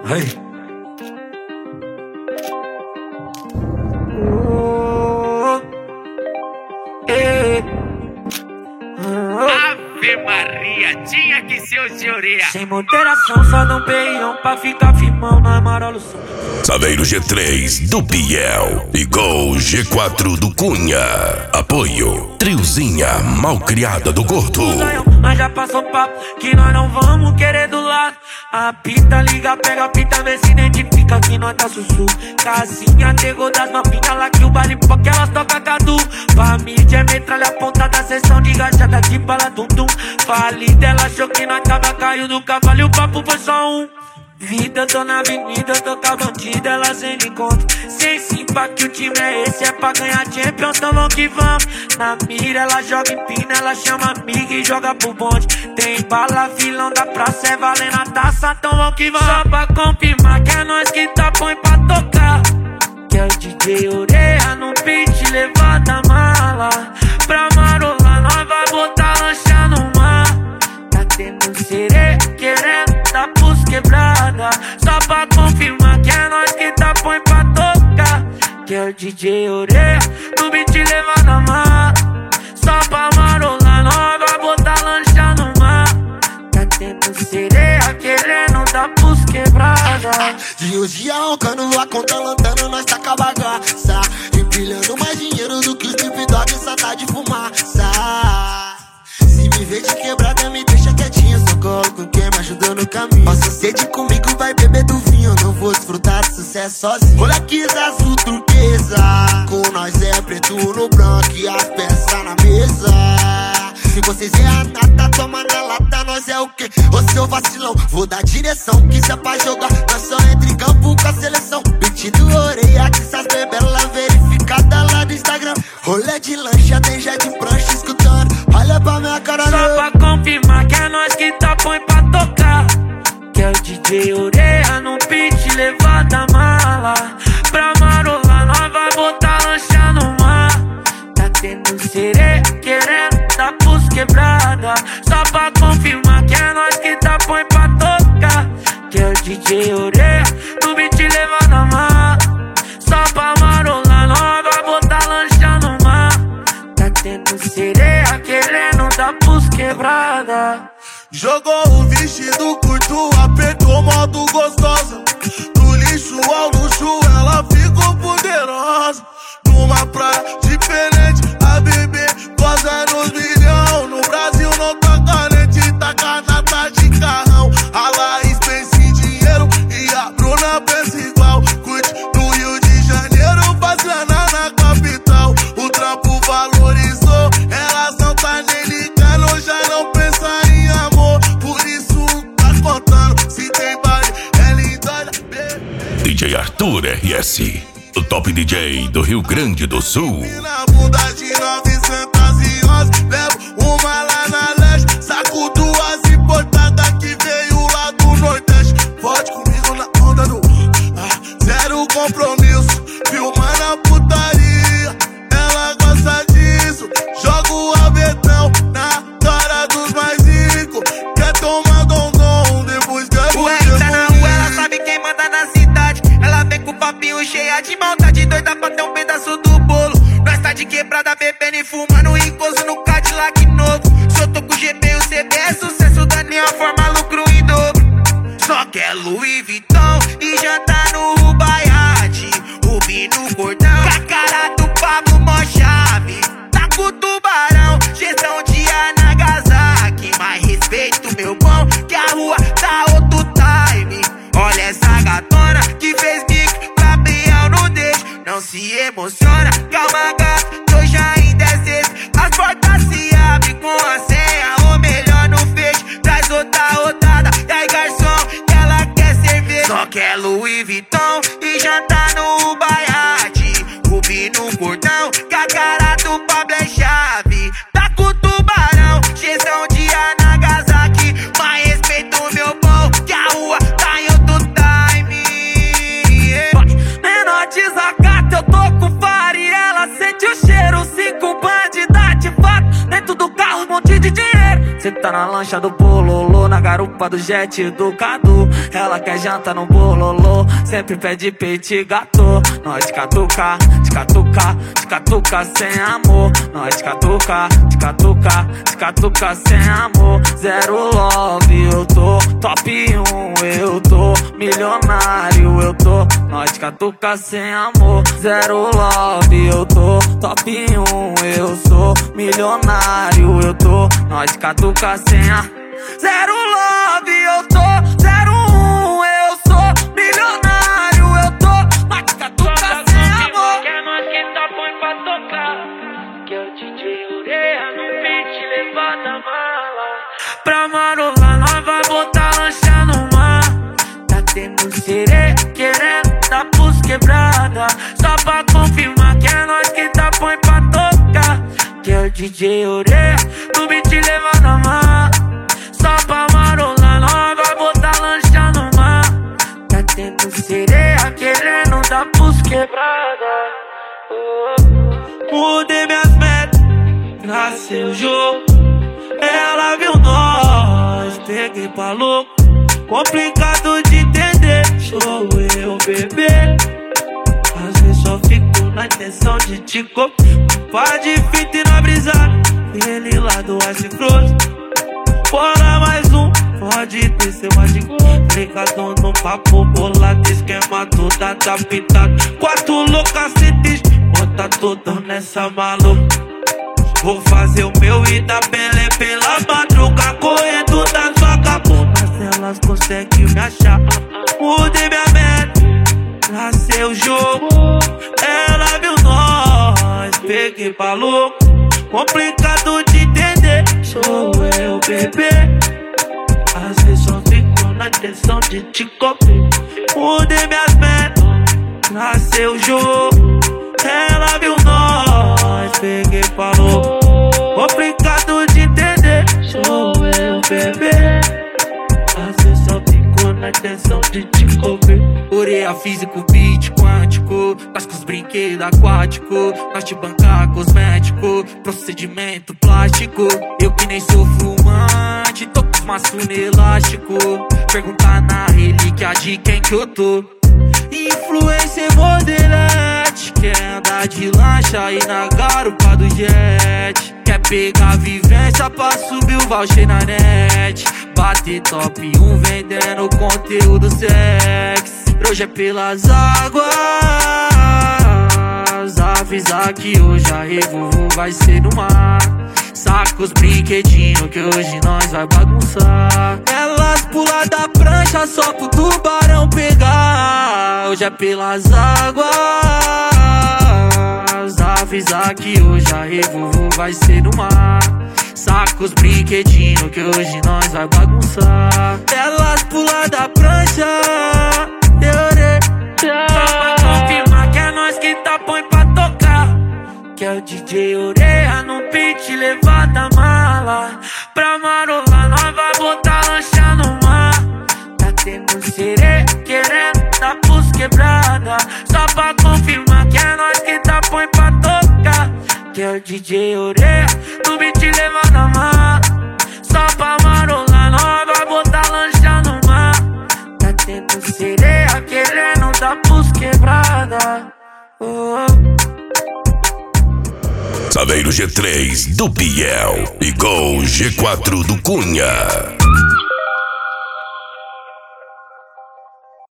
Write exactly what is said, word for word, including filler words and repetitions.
Hey. Ave Maria, tinha que ser o senhoria. Sem moderação, só dá um peião pra ficar firmão na Amarelo Santos. Saveiro G três do Biel e Gol G quatro do Cunha. Apoio Triozinha Malcriada do Gordo. Mas já passou papo que nós não vamos querer do lado. A pita liga, pega a pita, vê se identifica que nós tá sussu. Casinha, nego das novinhas lá que o baile porque elas tocam cadu. Família é metralha apontada, sessão de gachada de bala tum tum. Falei dela, achou que nós tava caindo do cavalo e o papo foi só um. Vida, eu tô na avenida, eu tô com a bandida, ela sem me conta. Sem simpa que o time é esse, é pra ganhar Champions, então vamos que vamos. Na mira, ela joga empina, ela chama amiga e joga pro bonde. Tem bala, vilão da praça, é valendo a taça, então vamos que vamos. Só pra confirmar que é nós que tá põe pra tocar. Que é o D J Oreia no beat, levanta a mala. Pra marolar, nós vai botar lancha no mar. Tá tendo sereia, querendo dar pros quebrada. Só pra confirmar que é nós que tá põe pra tocar. Que é o D J Oreia no beat, levanta a mala. Só pra marolar, nós vai botar lancha no mar. Tá tendo sereia, querendo dar pros quebrada. Dia os dia roncando, a conta lanterna, nós tá com a bagaça. Empilhando mais dinheiro do que os Snoop Dogg, só tá de fumaça. Se me vê de quebrada, me deixa quietinho, só coloco quem me ajudou no caminho. Passa sede comigo, vai beber do vinho, não vou desfrutar de sucesso sozinho. Olha que azul turquesa, com nós é preto no branco e as peças na mesa. Se vocês é a nata, toma na lata, nós é o quê? Ô seu vacilão, vou dar direção, que se é pra jogar, nós só entra em campo com a seleção. Beat do Oreia, que essas bebelas verificada lá do Instagram. Rolê de lancha, tem já de prancha escutando, olha pra minha cara. Só pra confirmar que é nós que tá põe pra tocar. Que é o D J Oreia no beat, levanta a mala. Pra marolar, nós vai botar lancha no mar. Tá tendo sereia, querendo dar pros quebrada. Só pra confirmar que é nós que tá põe pra tocar. Que é o D J Oreia no beat, levanta a mala. Só pra marolar, nós vai botar lancha no mar. Tá tendo sereia, querendo dar pros quebrada. Jogou o vestido curto, apertou modo gostosa. Do lixo ao luxo, ela ficou poderosa. Numa praia diferente, a bebê goza nos milhão. No Brasil não tá carente, tá canata de carrão. A Laís pensa em dinheiro e a Bruna pensa igual. Curte no Rio de Janeiro, faz grana na capital. O trampo valorizou, elas não tá nem ligando, já não pensa em amor. Por isso tá contando, se tem baile, ela endoida. D J Arthur R S, o top D J do Rio Grande do Sul. Na bunda de novecentos e onze, levo uma lá na leste. Saco duas importadas que veio lá do Nordeste. Pode comigo na onda do ah, zero compromisso, filmando a putaria. Ela gosta disso, joga o abetão na cara dos mais ricos. Quer tomar dom-dom, depois quer o R tá na rua, ela sabe quem manda na cidade. Ela vem com o papinho cheia de maldade, doida pra ter um pedaço do bolo. Nós tá de quebrada, bebendo e fumando, encosto no Cadillac novo. Se eu tô com o G B e o C B é sucesso, Daniel forma lucro em dobro. Só quer Louis Vuitton e jantar no Ubaiade. Rubi no cordão, com a cara do Pablo Mochave. Tá com o tubarão, gestão de Nagasaki. Mais respeito, meu bom, que a rua tá outro time. Olha essa gatona que fez bico pra Biel no deixo. Não se emociona, calma gata, tô já em dezesseis. As portas se abrem com a senha, ou melhor no fecho. Traz outra rodada, e aí garçom, que ela quer cerveja. Só quer Louis Vuitton e jantar no Ubaiade. Rubi no cordão, com a cara do Pablo é chave. Tá com o tubarão, gestão de Nagasaki. Mais respeito, meu bom, que a rua tá em outro time. Menor desacata, eu tô com fara e ela sente o cheiro. Cinco bandidade, fato, dentro do carro um monte de dinheiro. Cê tá Senta na lancha do bololô, na garupa do jet do Cadu. Ela quer janta no bololô, sempre pede peito e gato. Nós de catuca, de catuca, de catuca sem amor. Nós de catuca, de catuca, de catuca sem amor. Zero love, eu tô top um, eu tô milionário, eu tô. Nós de catuca sem amor. Zero love, eu tô top um, eu sou milionário, eu tô. Nós de catuca sem a zero love, eu tô zero um, eu sou milionário, eu tô. Nós de catuca sem amor. Que é nós que tá põe pra tocar, que é o D J Ureia no beat levanta a mala. Pra marolar nós vai botar lancha no mar. Tá tendo sereia querendo dar pros quebrada, só pra confirmar que é nós que tá põe pra tocar, que é o D J Ureia no beat levando a mar. Só pra marolar nós vai botar lancha no mar. Tá tendo sereia querendo dar pros quebrada. Mudei minhas metas, nasceu o jogo. Ela viu nós, peguei pra louco. Complicado de entender, sou eu, bebê. Às vezes só fico na intenção de te comer. Pá de fita e na brisa, ele lá do Ice Frozen. Bora mais um, pode descer mais de complicado no papo bolado, esquema toda tá pintado. Quatro loucacetes, bota tudo nessa maluca. Vou fazer o meu e dar belé pela madruga, correndo das vagabundas, elas conseguem me achar. Mudei minha meta, nasceu o jogo. Ela viu nós, peguei pra louco. Complicado de entender, sou eu, bebê. Às vezes só fico na intenção de te comer. Mudei minhas metas, nasceu o jogo. Ela viu nós, peguei pra louco. Complicado de entender, sou eu, bebê. Às vezes só fico na intenção de te comer. Ureia físico, beat quântico, nós com os brinquedos aquáticos, nós te bancar cosmético, procedimento plástico. Eu que nem sou fumante, tô com os maços no elástico. Perguntar na relíquia de quem que eu tô. Influencer modelete, quer andar de lancha e na garupa do jet. Quer pegar vivência pra subir o voucher na net. Bater top um vendendo conteúdo sexy. Hoje é pelas águas, avisar que hoje a revovo vai ser no mar. Saca os brinquedinhos que hoje nós vai bagunçar. Elas pulam da prancha só pro tubarão pegar. Hoje é pelas águas, avisar que hoje a revovo vai ser no mar. Saca os brinquedinhos que hoje nós vai bagunçar. Elas pulam da prancha, só pra confirmar que é nós que tá põe pra tocar, que é o D J Ureia no beat levanta a mala. Pra marolar nós vai botar lancha no mar. Tá tendo sereia querendo dar pros quebrada, só pra confirmar que é nós que tá põe pra tocar, que é o D J Ureia no beat levanta a mar. Só pra marolar nós vai botar lancha no mar. Tá tendo sereia querendo dar pros quebrada. Oh, oh. Saveiro G três do Biel e Gol G quatro do Cunha.